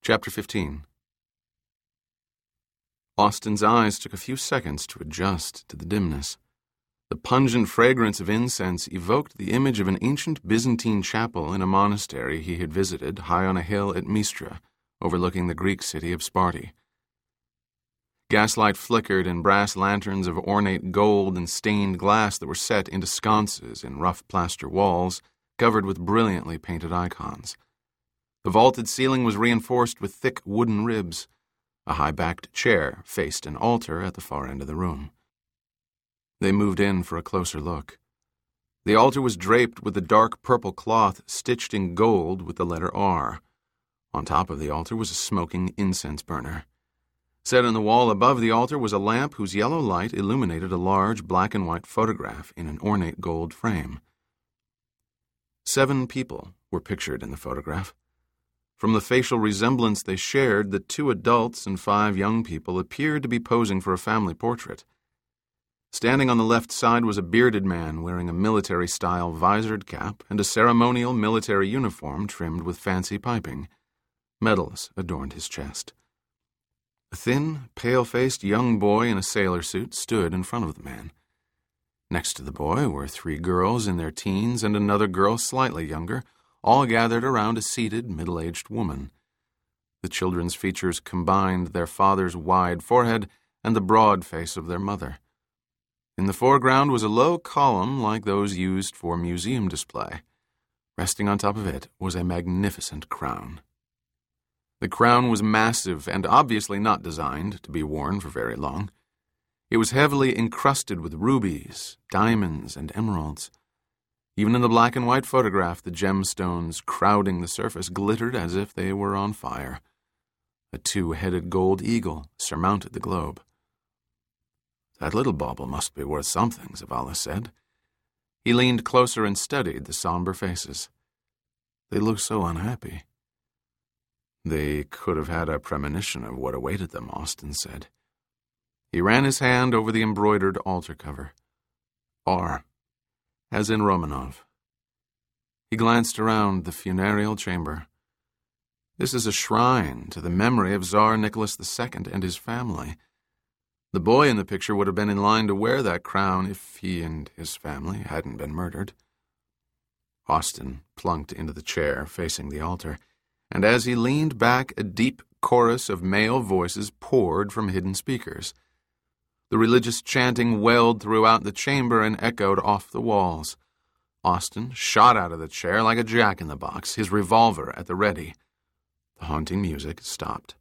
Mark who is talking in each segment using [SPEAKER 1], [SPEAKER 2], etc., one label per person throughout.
[SPEAKER 1] Chapter 15. Austin's eyes took a few seconds to adjust to the dimness. The pungent fragrance of incense evoked the image of an ancient Byzantine chapel in a monastery he had visited high on a hill at Mistra, overlooking the Greek city of Sparti. Gaslight flickered in brass lanterns of ornate gold and stained glass that were set into sconces in rough plaster walls covered with brilliantly painted icons. The vaulted ceiling was reinforced with thick wooden ribs. A high-backed chair faced an altar at the far end of the room. They moved in for a closer look. The altar was draped with a dark purple cloth stitched in gold with the letter R. On top of the altar was a smoking incense burner. Set in the wall above the altar was a lamp whose yellow light illuminated a large black-and-white photograph in an ornate gold frame. 7 people were pictured in the photograph. From the facial resemblance they shared, the 2 adults and 5 young people appeared to be posing for a family portrait. Standing on the left side was a bearded man wearing a military-style visored cap and a ceremonial military uniform trimmed with fancy piping. Medals adorned his chest. A thin, pale-faced young boy in a sailor suit stood in front of the man. Next to the boy were 3 girls in their teens and another girl slightly younger, all gathered around a seated, middle-aged woman. The children's features combined their father's wide forehead and the broad face of their mother. In the foreground was a low column like those used for museum display. Resting on top of it was a magnificent crown. The crown was massive and obviously not designed to be worn for very long. It was heavily encrusted with rubies, diamonds, and emeralds. Even in the black-and-white photograph, the gemstones crowding the surface glittered as if they were on fire. A 2-headed gold eagle surmounted the globe. "That little bauble must be worth something," Zavala said. He leaned closer and studied the somber faces. They looked so unhappy. "They could have had a premonition of what awaited them," Austin said. He ran his hand over the embroidered altar cover. R, as in Romanov. He glanced around the funereal chamber. "This is a shrine to the memory of Tsar Nicholas II and his family. The boy in the picture would have been in line to wear that crown if he and his family hadn't been murdered." Austin plunked into the chair facing the altar, and as he leaned back, a deep chorus of male voices poured from hidden speakers. The religious chanting welled throughout the chamber and echoed off the walls. Austin shot out of the chair like a jack-in-the-box, his revolver at the ready. The haunting music stopped.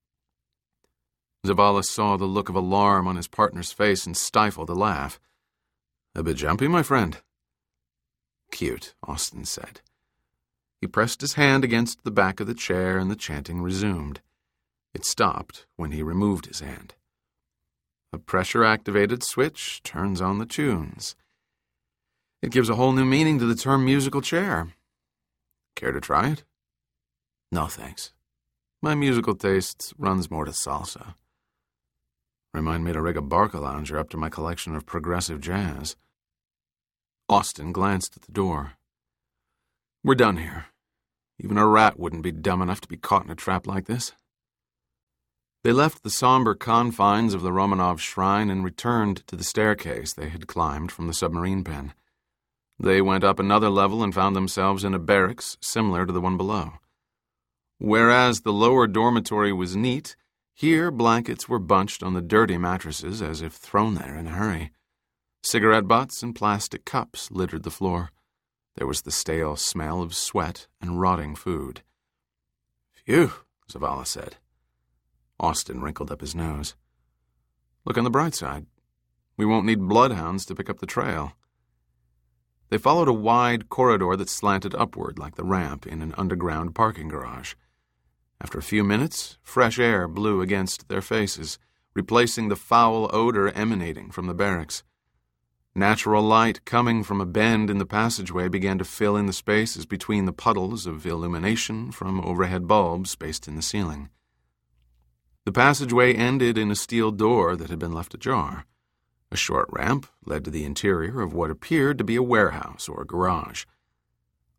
[SPEAKER 1] Zavala saw the look of alarm on his partner's face and stifled a laugh. "A bit jumpy, my friend?" "Cute," Austin said. He pressed his hand against the back of the chair and the chanting resumed. It stopped when he removed his hand. A pressure-activated switch turns on the tunes. It gives a whole new meaning to the term musical chair. Care to try it? "No, thanks. My musical taste runs more to salsa. Remind me to rig a Barca lounger up to my collection of progressive jazz." Austin glanced at the door. "We're done here. Even a rat wouldn't be dumb enough to be caught in a trap like this." They left the somber confines of the Romanov shrine and returned to the staircase they had climbed from the submarine pen. They went up another level and found themselves in a barracks similar to the one below. Whereas the lower dormitory was neat, here blankets were bunched on the dirty mattresses as if thrown there in a hurry. Cigarette butts and plastic cups littered the floor. There was the stale smell of sweat and rotting food. "Phew," Zavala said. Austin wrinkled up his nose. "Look on the bright side. We won't need bloodhounds to pick up the trail." They followed a wide corridor that slanted upward like the ramp in an underground parking garage. After a few minutes, fresh air blew against their faces, replacing the foul odor emanating from the barracks. Natural light coming from a bend in the passageway began to fill in the spaces between the puddles of illumination from overhead bulbs spaced in the ceiling. The passageway ended in a steel door that had been left ajar. A short ramp led to the interior of what appeared to be a warehouse or garage. The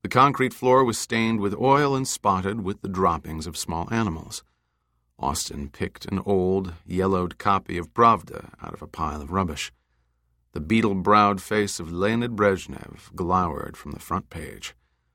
[SPEAKER 1] The concrete floor was stained with oil and spotted with the droppings of small animals. Austin picked an old, yellowed copy of Pravda out of a pile of rubbish. The beetle-browed face of Leonid Brezhnev glowered from the front page.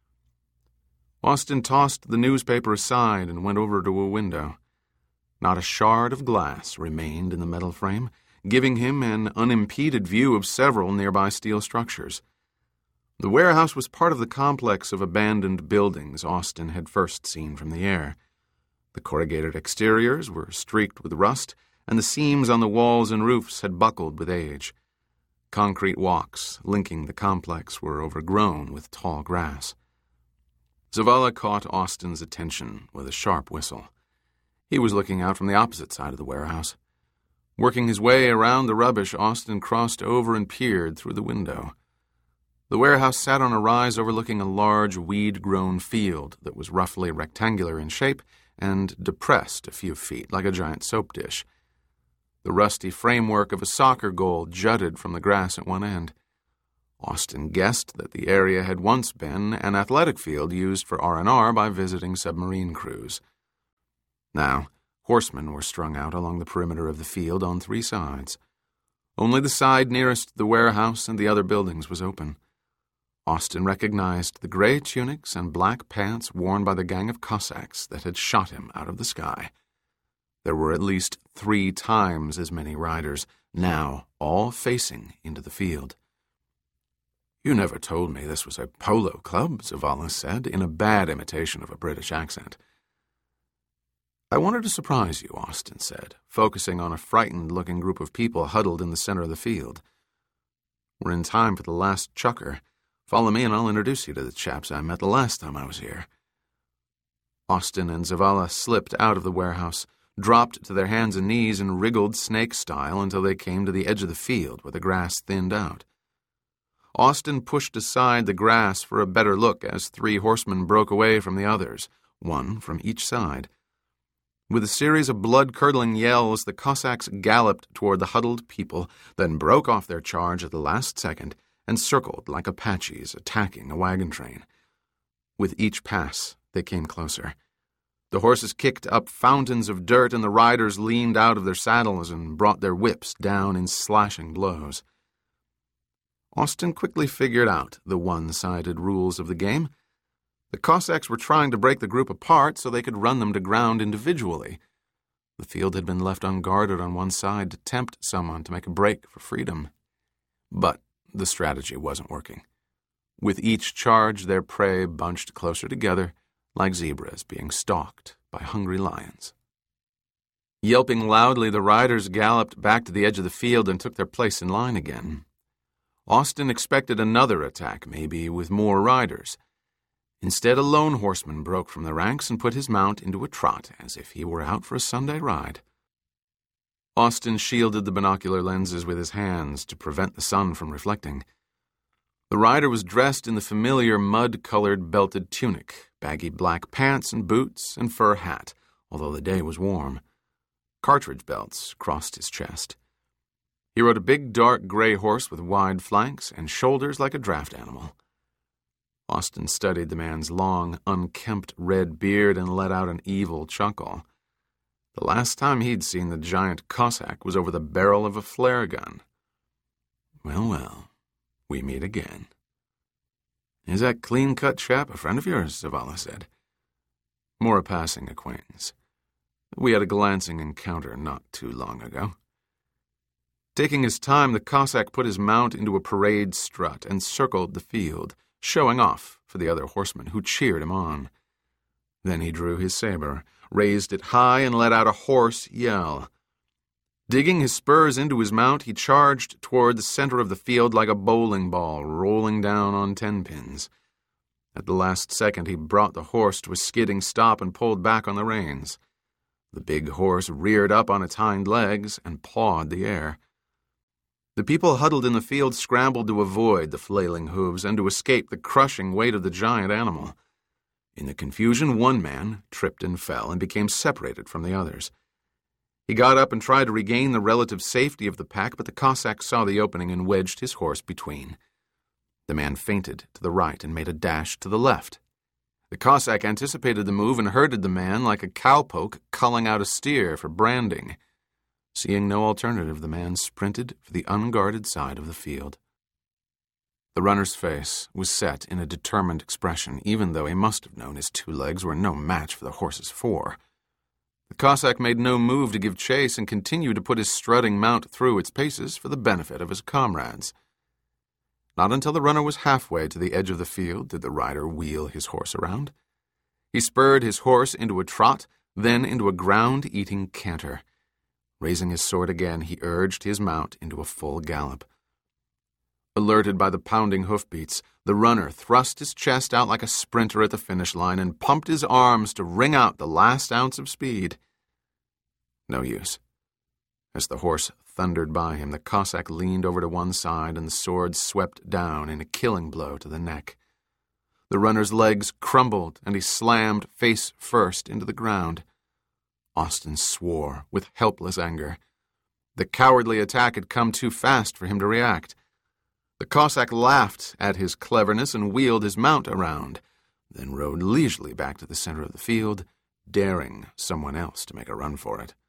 [SPEAKER 1] Austin tossed the newspaper aside and went over to a window. Not a shard of glass remained in the metal frame, giving him an unimpeded view of several nearby steel structures. The warehouse was part of the complex of abandoned buildings Austin had first seen from the air. The corrugated exteriors were streaked with rust, and the seams on the walls and roofs had buckled with age. Concrete walks linking the complex were overgrown with tall grass. Zavala caught Austin's attention with a sharp whistle. He was looking out from the opposite side of the warehouse. Working his way around the rubbish, Austin crossed over and peered through the window. The warehouse sat on a rise overlooking a large, weed-grown field that was roughly rectangular in shape and depressed a few feet like a giant soap dish. The rusty framework of a soccer goal jutted from the grass at one end. Austin guessed that the area had once been an athletic field used for R&R by visiting submarine crews. Now, horsemen were strung out along the perimeter of the field on 3 sides. Only the side nearest the warehouse and the other buildings was open. Austin recognized the gray tunics and black pants worn by the gang of Cossacks that had shot him out of the sky. There were at least 3 times as many riders, now all facing into the field. "You never told me this was a polo club," Zavala said, in a bad imitation of a British accent. "I wanted to surprise you," Austin said, focusing on a frightened-looking group of people huddled in the center of the field. "We're in time for the last chukker. Follow me and I'll introduce you to the chaps I met the last time I was here." Austin and Zavala slipped out of the warehouse, dropped to their hands and knees, and wriggled snake-style until they came to the edge of the field where the grass thinned out. Austin pushed aside the grass for a better look as 3 horsemen broke away from the others, 1 from each side. With a series of blood-curdling yells, the Cossacks galloped toward the huddled people, then broke off their charge at the last second and circled like Apaches attacking a wagon train. With each pass, they came closer. The horses kicked up fountains of dirt, and the riders leaned out of their saddles and brought their whips down in slashing blows. Austin quickly figured out the one-sided rules of the game. The Cossacks were trying to break the group apart so they could run them to ground individually. The field had been left unguarded on one side to tempt someone to make a break for freedom. But the strategy wasn't working. With each charge, their prey bunched closer together, like zebras being stalked by hungry lions. Yelping loudly, the riders galloped back to the edge of the field and took their place in line again. Austin expected another attack, maybe with more riders. Instead, a lone horseman broke from the ranks and put his mount into a trot, as if he were out for a Sunday ride. Austin shielded the binocular lenses with his hands to prevent the sun from reflecting. The rider was dressed in the familiar mud-colored belted tunic, baggy black pants and boots, and fur hat, although the day was warm. Cartridge belts crossed his chest. He rode a big, dark gray horse with wide flanks and shoulders like a draft animal. Austin studied the man's long, unkempt red beard and let out an evil chuckle. The last time he'd seen the giant Cossack was over the barrel of a flare gun. "Well, well, we meet again." "Is that clean-cut chap a friend of yours?" Zavala said. "More a passing acquaintance. We had a glancing encounter not too long ago." Taking his time, the Cossack put his mount into a parade strut and circled the field, showing off for the other horsemen, who cheered him on. Then he drew his saber, raised it high, and let out a hoarse yell. Digging his spurs into his mount, he charged toward the center of the field like a bowling ball rolling down on 10 pins. At the last second, he brought the horse to a skidding stop and pulled back on the reins. The big horse reared up on its hind legs and pawed the air. The people huddled in the field scrambled to avoid the flailing hooves and to escape the crushing weight of the giant animal. In the confusion, one man tripped and fell and became separated from the others. He got up and tried to regain the relative safety of the pack, but the Cossack saw the opening and wedged his horse between. The man feinted to the right and made a dash to the left. The Cossack anticipated the move and herded the man like a cowpoke culling out a steer for branding. Seeing no alternative, the man sprinted for the unguarded side of the field. The runner's face was set in a determined expression, even though he must have known his 2 legs were no match for the horse's 4. The Cossack made no move to give chase and continued to put his strutting mount through its paces for the benefit of his comrades. Not until the runner was halfway to the edge of the field did the rider wheel his horse around. He spurred his horse into a trot, then into a ground-eating canter. Raising his sword again, he urged his mount into a full gallop. Alerted by the pounding hoofbeats, the runner thrust his chest out like a sprinter at the finish line and pumped his arms to wring out the last ounce of speed. No use. As the horse thundered by him, the Cossack leaned over to one side and the sword swept down in a killing blow to the neck. The runner's legs crumbled and he slammed face first into the ground. Austin swore with helpless anger. The cowardly attack had come too fast for him to react. The Cossack laughed at his cleverness and wheeled his mount around, then rode leisurely back to the center of the field, daring someone else to make a run for it.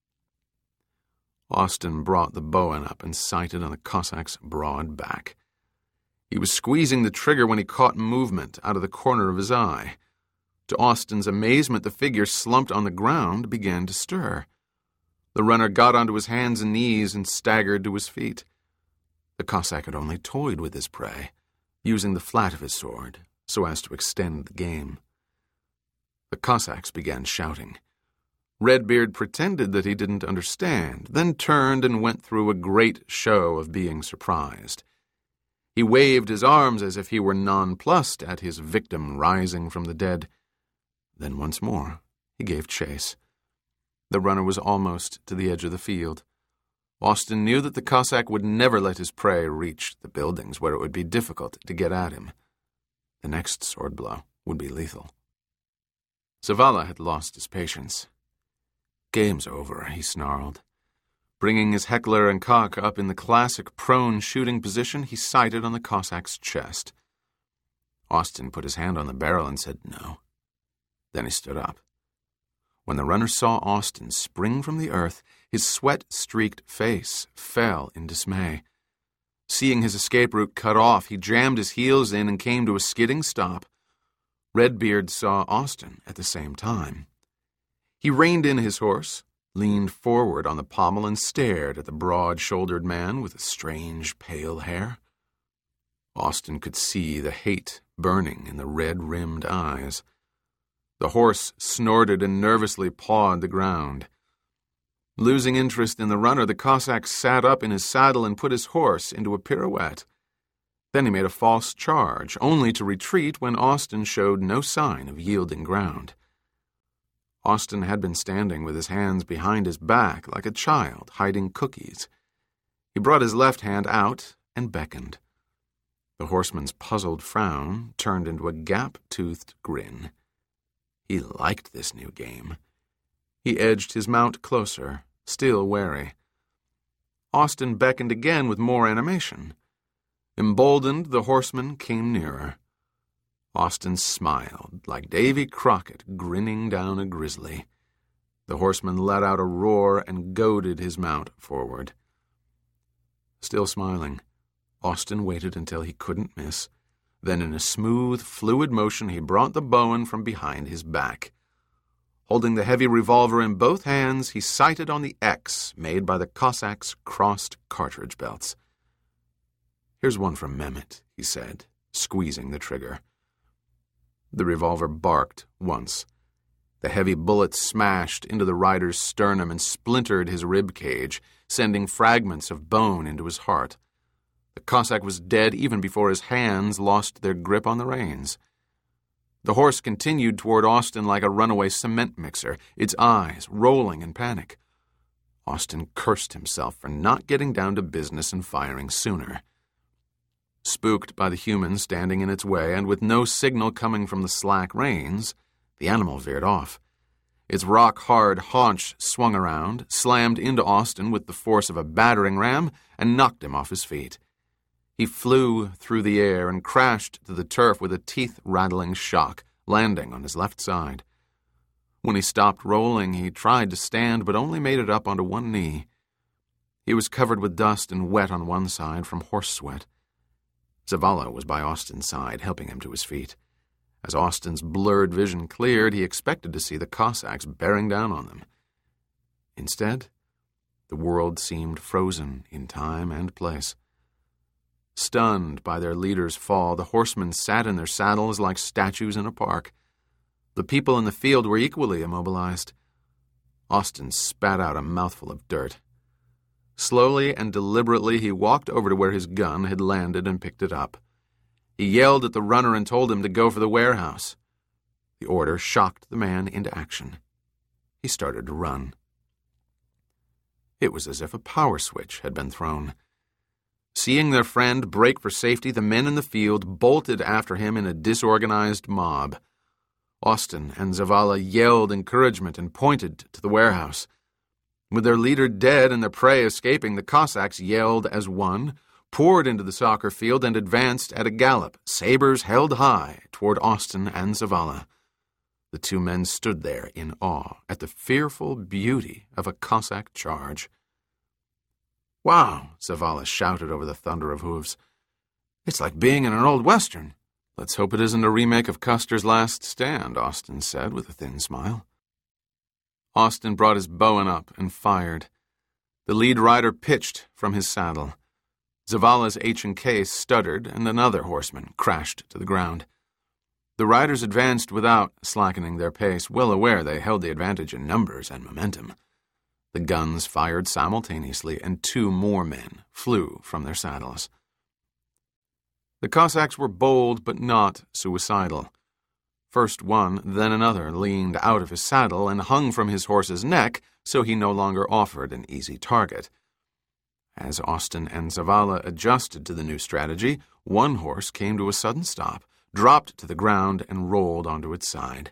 [SPEAKER 1] Austin brought the bowen up and sighted on the Cossack's broad back. He was squeezing the trigger when he caught movement out of the corner of his eye. To Austin's amazement, the figure slumped on the ground began to stir. The runner got onto his hands and knees and staggered to his feet. The Cossack had only toyed with his prey, using the flat of his sword so as to extend the game. The Cossacks began shouting. Redbeard pretended that he didn't understand, then turned and went through a great show of being surprised. He waved his arms as if he were nonplussed at his victim rising from the dead. Then once more he gave chase. The runner was almost to the edge of the field. Austin knew that the Cossack would never let his prey reach the buildings where it would be difficult to get at him. The next sword blow would be lethal. Zavala had lost his patience. "Game's over," he snarled. Bringing his heckler and cock up in the classic prone shooting position, he sighted on the Cossack's chest. Austin put his hand on the barrel and said no. Then he stood up. When the runner saw Austin spring from the earth, his sweat-streaked face fell in dismay. Seeing his escape route cut off, he jammed his heels in and came to a skidding stop. Redbeard saw Austin at the same time. He reined in his horse, leaned forward on the pommel, and stared at the broad-shouldered man with the strange, pale hair. Austin could see the hate burning in the red-rimmed eyes. The horse snorted and nervously pawed the ground. Losing interest in the runner, the Cossack sat up in his saddle and put his horse into a pirouette. Then he made a false charge, only to retreat when Austin showed no sign of yielding ground. Austin had been standing with his hands behind his back like a child hiding cookies. He brought his left hand out and beckoned. The horseman's puzzled frown turned into a gap-toothed grin. He liked this new game. He edged his mount closer, still wary. Austin beckoned again with more animation. Emboldened, the horseman came nearer. Austin smiled, like Davy Crockett grinning down a grizzly. The horseman let out a roar and goaded his mount forward. Still smiling, Austin waited until he couldn't miss. Then in a smooth, fluid motion, he brought the bowen from behind his back. Holding the heavy revolver in both hands, he sighted on the X made by the Cossacks' crossed cartridge belts. "Here's one from Mehmet," he said, squeezing the trigger. The revolver barked once. The heavy bullet smashed into the rider's sternum and splintered his rib cage, sending fragments of bone into his heart. The Cossack was dead even before his hands lost their grip on the reins. The horse continued toward Austin like a runaway cement mixer, its eyes rolling in panic. Austin cursed himself for not getting down to business and firing sooner. Spooked by the human standing in its way and with no signal coming from the slack reins, the animal veered off. Its rock-hard haunch swung around, slammed into Austin with the force of a battering ram, and knocked him off his feet. He flew through the air and crashed to the turf with a teeth-rattling shock, landing on his left side. When he stopped rolling, he tried to stand, but only made it up onto one knee. He was covered with dust and wet on one side from horse sweat. Zavala was by Austin's side, helping him to his feet. As Austin's blurred vision cleared, he expected to see the Cossacks bearing down on them. Instead, the world seemed frozen in time and place. Stunned by their leader's fall, the horsemen sat in their saddles like statues in a park. The people in the field were equally immobilized. Austin spat out a mouthful of dirt. Slowly and deliberately, he walked over to where his gun had landed and picked it up. He yelled at the runner and told him to go for the warehouse. The order shocked the man into action. He started to run. It was as if a power switch had been thrown. Seeing their friend break for safety, the men in the field bolted after him in a disorganized mob. Austin and Zavala yelled encouragement and pointed to the warehouse. With their leader dead and their prey escaping, the Cossacks yelled as one, poured into the soccer field, and advanced at a gallop, sabers held high, toward Austin and Zavala. The two men stood there in awe at the fearful beauty of a Cossack charge. "Wow," Zavala shouted over the thunder of hooves. "It's like being in an old Western." "Let's hope it isn't a remake of Custer's Last Stand," Austin said with a thin smile. Austin brought his bow up and fired. The lead rider pitched from his saddle. Zavala's H&K stuttered, and another horseman crashed to the ground. The riders advanced without slackening their pace, well aware they held the advantage in numbers and momentum. The guns fired simultaneously, and two more men flew from their saddles. The Cossacks were bold but not suicidal. First one, then another leaned out of his saddle and hung from his horse's neck, so he no longer offered an easy target. As Austin and Zavala adjusted to the new strategy, one horse came to a sudden stop, dropped to the ground, and rolled onto its side.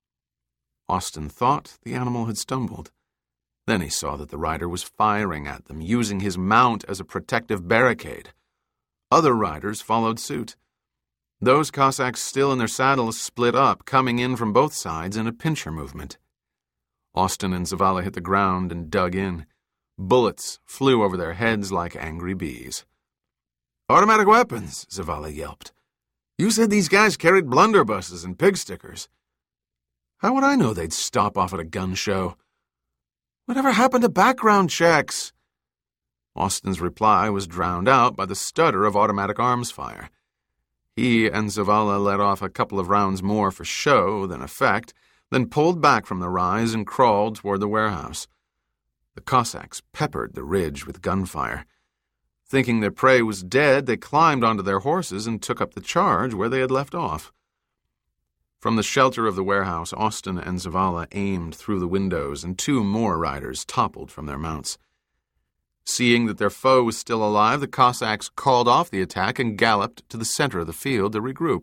[SPEAKER 1] Austin thought the animal had stumbled. Then he saw that the rider was firing at them, using his mount as a protective barricade. Other riders followed suit. Those Cossacks still in their saddles split up, coming in from both sides in a pincher movement. Austin and Zavala hit the ground and dug in. Bullets flew over their heads like angry bees. "Automatic weapons," Zavala yelped. "You said these guys carried blunderbusses and pig stickers. How would I know they'd stop off at a gun show? Whatever happened to background checks?" Austin's reply was drowned out by the stutter of automatic arms fire. He and Zavala let off a couple of rounds more for show than effect, then pulled back from the rise and crawled toward the warehouse. The Cossacks peppered the ridge with gunfire. Thinking their prey was dead, they climbed onto their horses and took up the charge where they had left off. From the shelter of the warehouse, Austin and Zavala aimed through the windows, and two more riders toppled from their mounts. Seeing that their foe was still alive, the Cossacks called off the attack and galloped to the center of the field to regroup.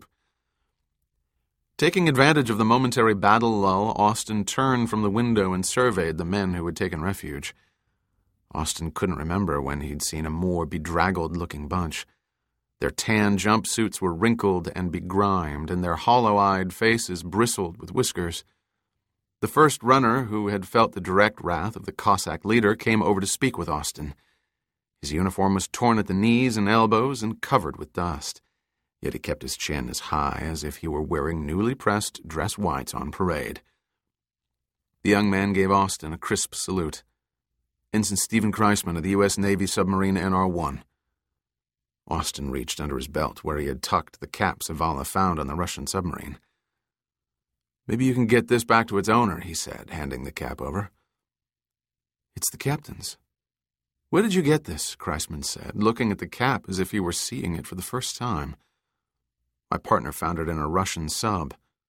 [SPEAKER 1] Taking advantage of the momentary battle lull, Austin turned from the window and surveyed the men who had taken refuge. Austin couldn't remember when he'd seen a more bedraggled-looking bunch. Their tan jumpsuits were wrinkled and begrimed, and their hollow-eyed faces bristled with whiskers. The first runner, who had felt the direct wrath of the Cossack leader, came over to speak with Austin. His uniform was torn at the knees and elbows and covered with dust, yet he kept his chin as high as if he were wearing newly pressed dress whites on parade. The young man gave Austin a crisp salute. "Ensign Stephen Kreisman of the U.S. Navy submarine NR-1. Austin reached under his belt where he had tucked the cap Zavala found on the Russian submarine. "Maybe you can get this back to its owner," he said, handing the cap over. "It's the captain's." "Where did you get this?" Kreisman said, looking at the cap as if he were seeing it for the first time. "My partner found it in a Russian sub."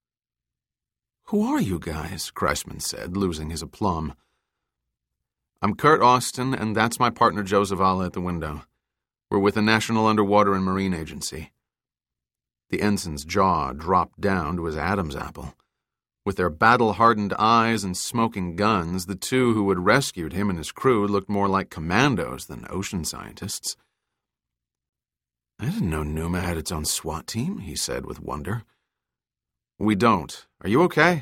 [SPEAKER 1] "Who are you guys?" Kreisman said, losing his aplomb. "I'm Kurt Austin, and that's my partner Joe Zavala at the window. We're with the National Underwater and Marine Agency." The ensign's jaw dropped down to his Adam's apple. With their battle-hardened eyes and smoking guns, the two who had rescued him and his crew looked more like commandos than ocean scientists. I didn't know Numa had its own SWAT team, he said with wonder. We don't. Are you okay?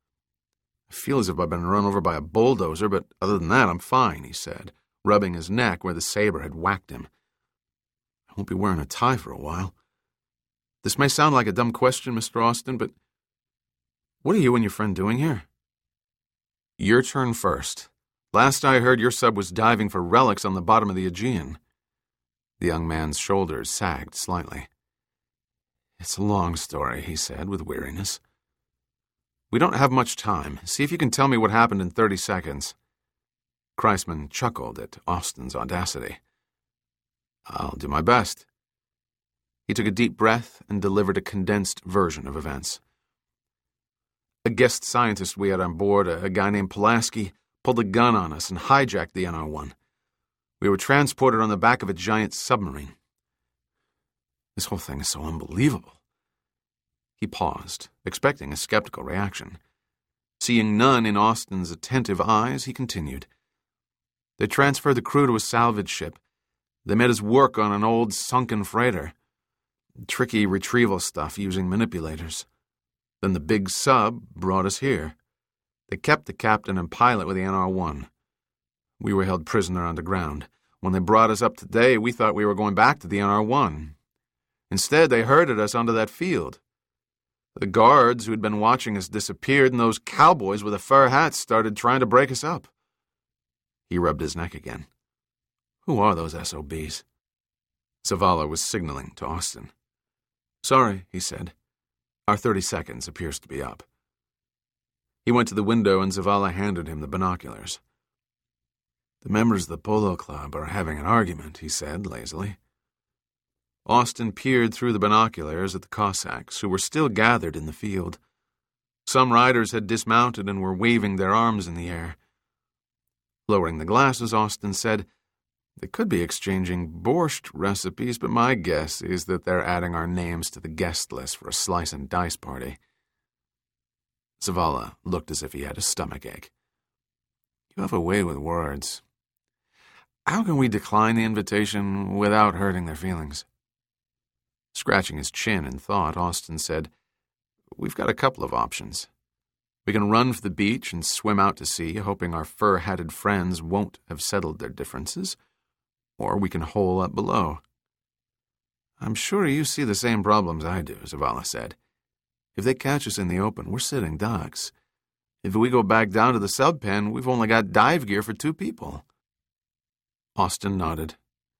[SPEAKER 1] I feel as if I've been run over by a bulldozer, but other than that, I'm fine, he said, rubbing his neck where the saber had whacked him. I won't be wearing a tie for a while. This may sound like a dumb question, Mr. Austin, but what are you and your friend doing here? Your turn first. Last I heard, your sub was diving for relics on the bottom of the Aegean. The young man's shoulders sagged slightly. It's a long story, he said with weariness. We don't have much time. See if you can tell me what happened in 30 seconds. Kreisman chuckled at Austin's audacity. I'll do my best. He took a deep breath and delivered a condensed version of events. A guest scientist we had on board, a guy named Pulaski, pulled a gun on us and hijacked the NR-1. We were transported on the back of a giant submarine. This whole thing is so unbelievable. He paused, expecting a skeptical reaction. Seeing none in Austin's attentive eyes, he continued. They transferred the crew to a salvage ship. They made us work on an old sunken freighter. Tricky retrieval stuff using manipulators. Then the big sub brought us here. They kept the captain and pilot with the NR-1. We were held prisoner underground. When they brought us up today, we thought we were going back to the NR-1. Instead, they herded us onto that field. The guards who had been watching us disappeared, and those cowboys with the fur hats started trying to break us up. He rubbed his neck again. Who are those SOBs? Zavala was signaling to Austin. Sorry, he said. Our 30 seconds appears to be up. He went to the window and Zavala handed him the binoculars. The members of the polo club are having an argument, he said lazily. Austin peered through the binoculars at the Cossacks, who were still gathered in the field. Some riders had dismounted and were waving their arms in the air. Lowering the glasses, Austin said, They could be exchanging borscht recipes, but my guess is that they're adding our names to the guest list for a slice and dice party. Zavala looked as if he had a stomachache. You have a way with words. How can we decline the invitation without hurting their feelings? Scratching his chin in thought, Austin said, We've got a couple of options. We can run for the beach and swim out to sea, hoping our fur-hatted friends won't have settled their differences, or we can hole up below. I'm sure you see the same problems I do, Zavala said. If they catch us in the open, we're sitting ducks. If we go back down to the sub-pen, we've only got dive gear for 2 people. Austin nodded.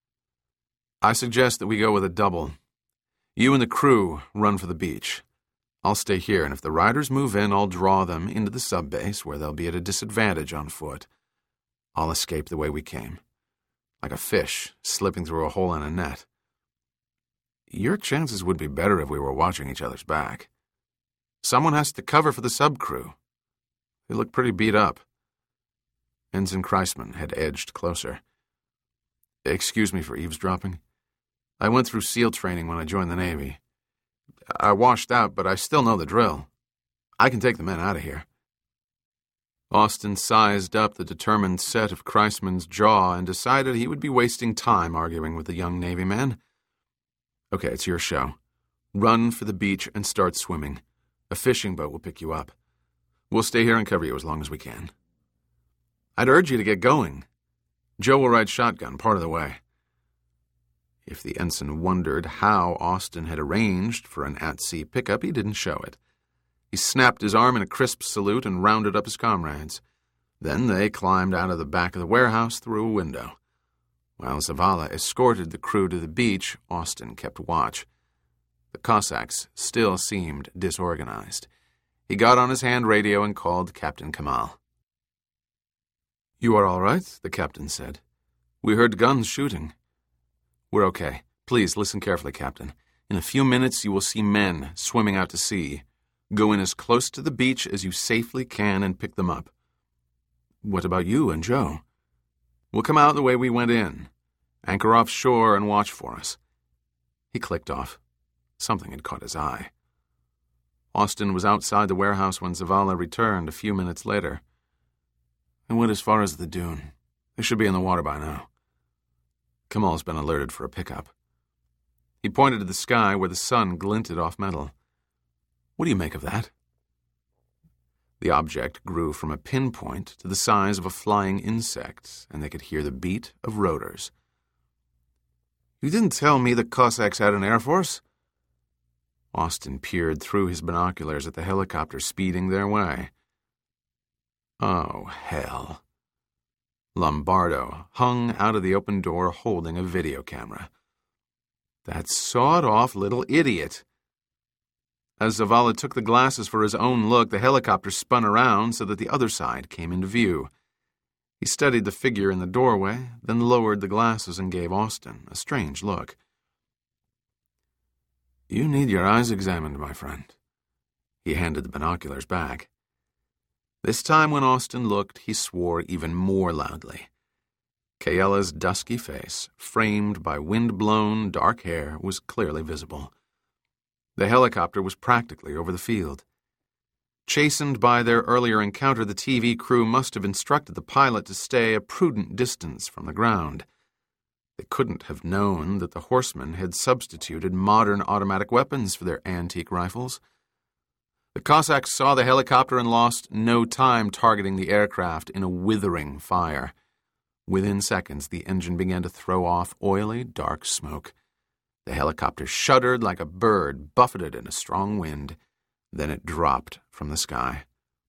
[SPEAKER 1] I suggest that we go with a double. You and the crew run for the beach. I'll stay here, and if the riders move in, I'll draw them into the sub-base where they'll be at a disadvantage on foot. I'll escape the way we came, like a fish slipping through a hole in a net. Your chances would be better if we were watching each other's back. Someone has to cover for the sub-crew. They look pretty beat up. Ensign Kreisman had edged closer. Excuse me for eavesdropping. I went through SEAL training when I joined the Navy. I washed out, but I still know the drill. I can take the men out of here. Austin sized up the determined set of Kreisman's jaw and decided he would be wasting time arguing with the young Navy man. Okay, it's your show. Run for the beach and start swimming. A fishing boat will pick you up. We'll stay here and cover you as long as we can. I'd urge you to get going. Joe will ride shotgun part of the way. If the ensign wondered how Austin had arranged for an at-sea pickup, he didn't show it. He snapped his arm in a crisp salute and rounded up his comrades. Then they climbed out of the back of the warehouse through a window. While Zavala escorted the crew to the beach, Austin kept watch. The Cossacks still seemed disorganized. He got on his hand radio and called Captain Kamal. You are all right, the captain said. We heard guns shooting. We're okay. Please listen carefully, Captain. In a few minutes you will see men swimming out to sea. Go in as close to the beach as you safely can and pick them up. What about you and Joe? We'll come out the way we went in. Anchor offshore and watch for us. He clicked off. Something had caught his eye. Austin was outside the warehouse when Zavala returned a few minutes later. I went as far as the dune. They should be in the water by now. Kamal's been alerted for a pickup. He pointed to the sky where the sun glinted off metal. "What do you make of that?" The object grew from a pinpoint to the size of a flying insect, and they could hear the beat of rotors. "You didn't tell me the Cossacks had an air force?" Austin peered through his binoculars at the helicopter speeding their way. Oh, hell. Lombardo hung out of the open door holding a video camera. That sawed-off little idiot. As Zavala took the glasses for his own look, the helicopter spun around so that the other side came into view. He studied the figure in the doorway, then lowered the glasses and gave Austin a strange look. "You need your eyes examined, my friend." He handed the binoculars back. This time when Austin looked, he swore even more loudly. Kaela's dusky face, framed by wind-blown, dark hair, was clearly visible. The helicopter was practically over the field. Chastened by their earlier encounter, the TV crew must have instructed the pilot to stay a prudent distance from the ground. They couldn't have known that the horsemen had substituted modern automatic weapons for their antique rifles. The Cossacks saw the helicopter and lost no time targeting the aircraft in a withering fire. Within seconds, the engine began to throw off oily, dark smoke. The helicopter shuddered like a bird buffeted in a strong wind. Then it dropped from the sky.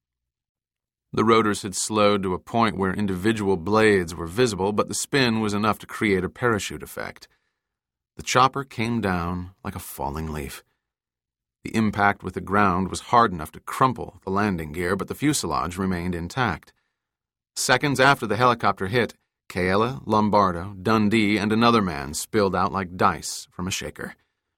[SPEAKER 1] The rotors had slowed to a point where individual blades were visible, but the spin was enough to create a parachute effect. The chopper came down like a falling leaf. The impact with the ground was hard enough to crumple the landing gear, but the fuselage remained intact. Seconds after the helicopter hit, Kaela, Lombardo, Dundee, and another man spilled out like dice from a shaker.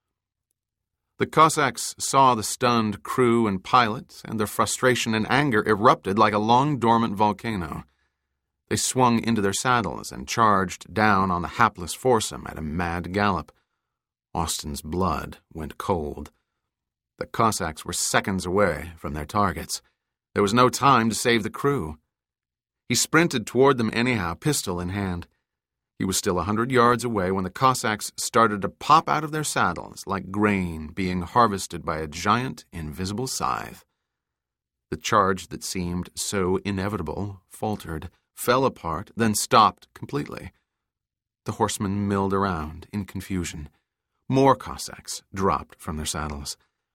[SPEAKER 1] The Cossacks saw the stunned crew and pilot, and their frustration and anger erupted like a long-dormant volcano. They swung into their saddles and charged down on the hapless foursome at a mad gallop. Austin's blood went cold. The Cossacks were seconds away from their targets. There was no time to save the crew. He sprinted toward them anyhow, pistol in hand. He was still 100 yards away when the Cossacks started to pop out of their saddles like grain being harvested by a giant, invisible scythe. The charge that seemed so inevitable faltered, fell apart, then stopped completely. The horsemen milled around in confusion. More Cossacks dropped from their saddles.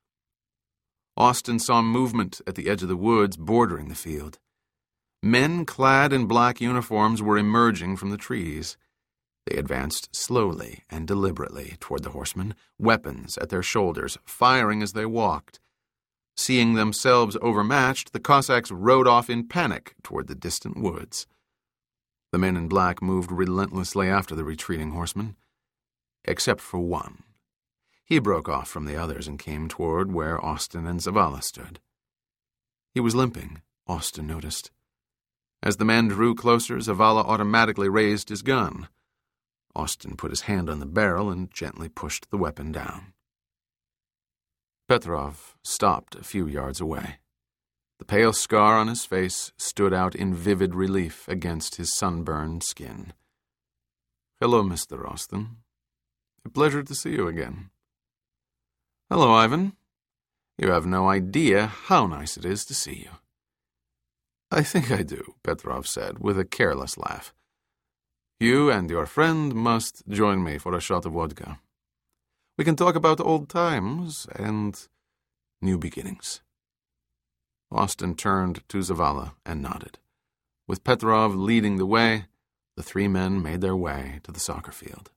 [SPEAKER 1] Austin saw movement at the edge of the woods bordering the field. Men clad in black uniforms were emerging from the trees. They advanced slowly and deliberately toward the horsemen, weapons at their shoulders, firing as they walked. Seeing themselves overmatched, the Cossacks rode off in panic toward the distant woods. The men in black moved relentlessly after the retreating horsemen, except for one. He broke off from the others and came toward where Austin and Zavala stood. He was limping, Austin noticed. As the men drew closer, Zavala automatically raised his gun. Austin put his hand on the barrel and gently pushed the weapon down. Petrov stopped a few yards away. The pale scar on his face stood out in vivid relief against his sunburned skin. "Hello, Mr. Austin. A pleasure to see you again." "Hello, Ivan. You have no idea how nice it is to see you." "I think I do," Petrov said, with a careless laugh. "You and your friend must join me for a shot of vodka. We can talk about old times and new beginnings." Austin turned to Zavala and nodded. With Petrov leading the way, the three men made their way to the soccer field.